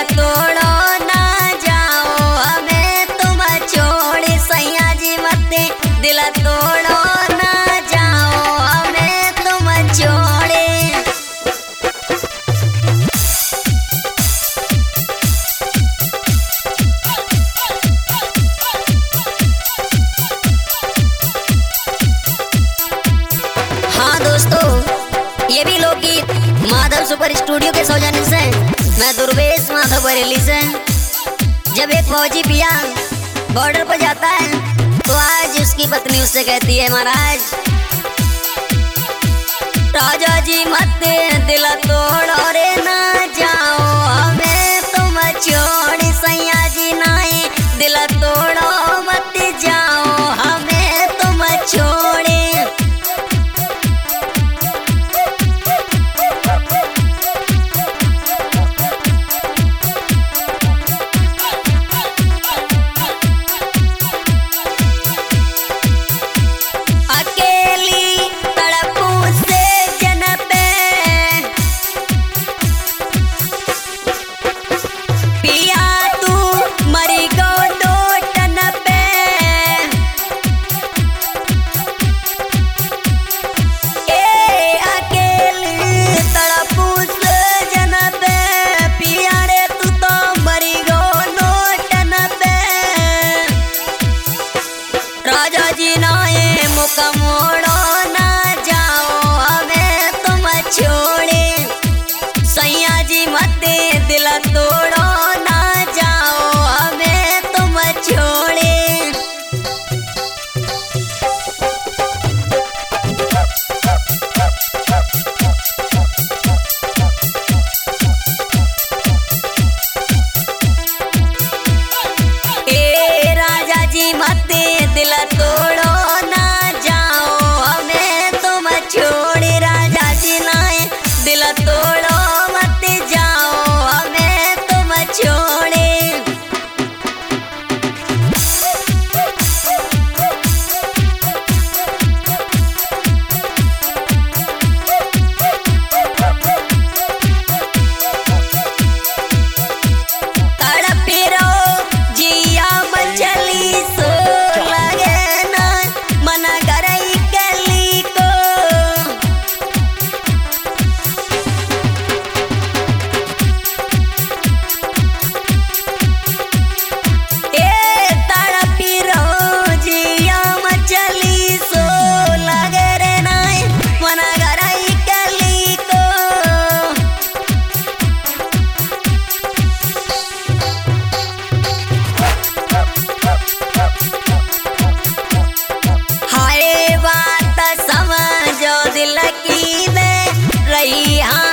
तोड़ो ना जाओ हमें तुम छोड़ सैया जी मत दिल तोड़ो ना जाओ हमें तुम छोड़े। हाँ दोस्तों, ये भी लोकगीत माधव सुपर स्टूडियो के सौजन्य से मैं दुर्वेश माधव बरेली से। जब एक फौजी पिया बॉर्डर पर जाता है तो आज उसकी पत्नी उससे कहती है, महाराज राजा जी मत दिल तोड़ो रे ना जाओ हमें तुम छोड़ सैया जी नाए दिल तोड़ो मत जाओ हमें तुम छोड़े। राजा जी नाए मुका मोड़ो ना जाओ हमें तुम छोड़े सैया जी मत दिल तोड़ो ना जाओ हमें तुम छोड़े। ए राजा जी मत दिल तोड़ो ना जाओ हमें तुम छोड़े राजा जी नाए दिल तोड़ो मत जाओ हमें तुम छोड़े। तड़पिरो जिया मछली सो लगे ना मन गरई कली को। ए तड़पिरो जिया मछली सो लगे रे नाय मन गरई कली को। हाय बात समझो दिल की दे रही हाँ